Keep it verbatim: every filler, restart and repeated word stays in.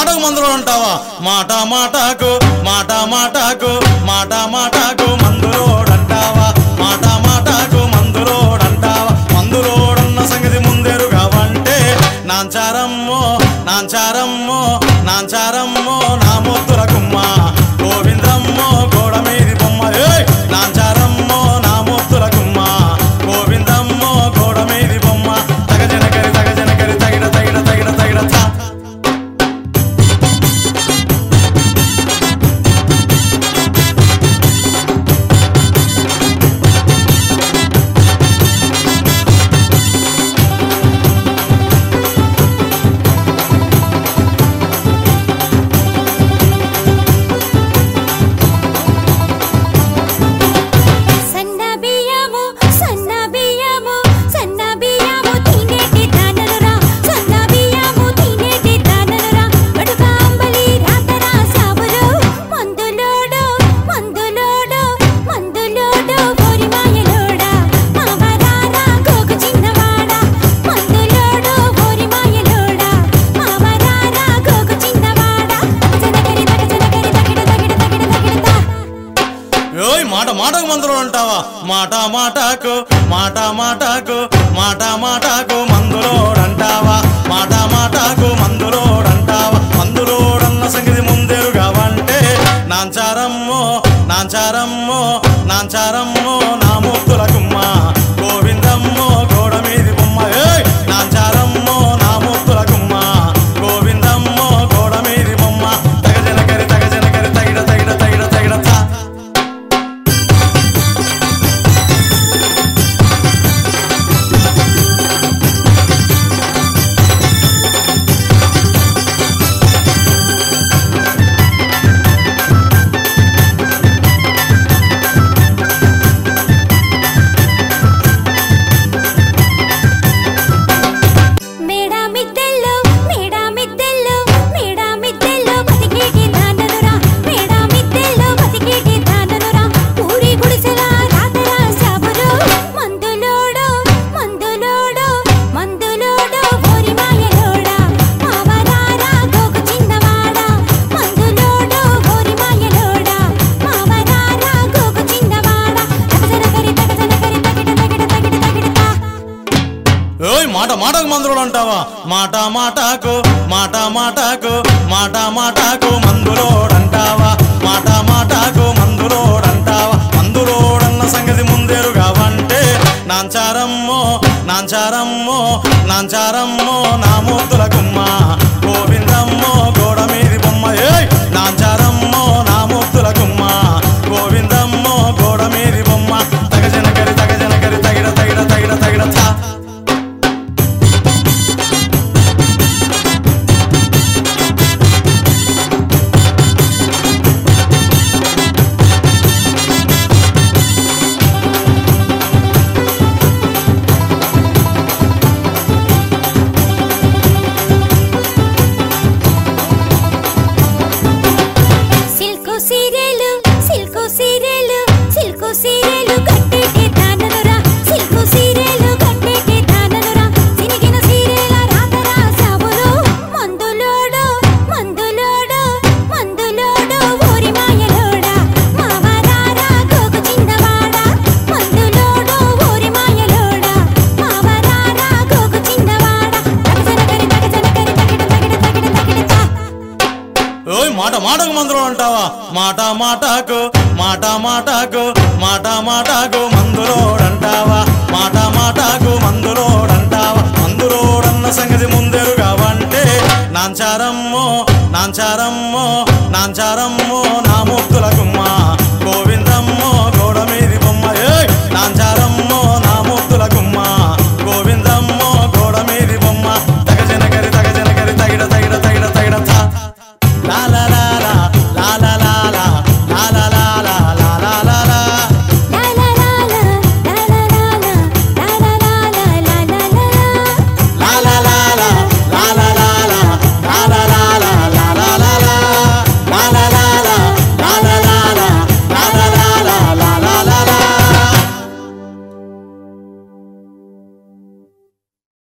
మాటకు మందులో అంటావా మాట మాటకు మాట మాటకు మాట మాటకు మందులోడంటావా మాట మాటకు మందులోడంటావా మందులోడన్న సంగతి ముందెరుగావంటే నాంచారమ్మో నాంచారమ్మో నాంచారమ్మో నా ముద్దుల కుమ్మ గోవిందమ్మో గోడ మీది బొమ్మ నాంచారమ్మో నా ముద్దుల కుమ్మ గోవిందమ్మో గోడ మీది బొమ్మ తగజనకరి తగజనకరి తగిడ తగిడ తగిడ తగిడ తా మాట మాటకు మందులో అంటావా మాట మాటకు మాట మాటకు మాట మాటకు మందులోడంటావా మాట మాటకు మందులోడంటావా మందులోడన్న సంగతి ముందెరుగావంటే నాంచారమ్మో నాంచారమ్మో నాంచారమ్మో నా ముద్దుల కుమ్మ గోవిందమ్మో గోడ మీది బొమ్మ నాంచారమ్మో నా ముద్దుల కుమ్మ గోవిందమ్మో గోడ మీది బొమ్మ తగజనకరి తగజనకరి తగిడ తగిడ తగిడ తగిడ తా మాట మాటకు మందులో అంటావా మాట మాటకు మాట మాటకు మాట మాటకు మందులోడంటావా మాట మాటకు మందులోడంటావా మందులోడన్న సంగతి ముందెరుగావంటే నాంచారమ్మో నాంచారమ్మో నాంచారమ్మో నా ముద్దుల కుమ్మ గోవిందమ్మో గోడ మీది బొమ్మ నాంచారమ్మో నా ముద్దుల కుమ్మ గోవిందమ్మో గోడ మీది బొమ్మ తగజనకరి తగజనకరి తగిడ తగిడ తగిడ తగిడ తా మాట మాటకు మందులో అంటావా మాట మాటకు మాట మాటకు మాట మాటకు మందులోడంటావా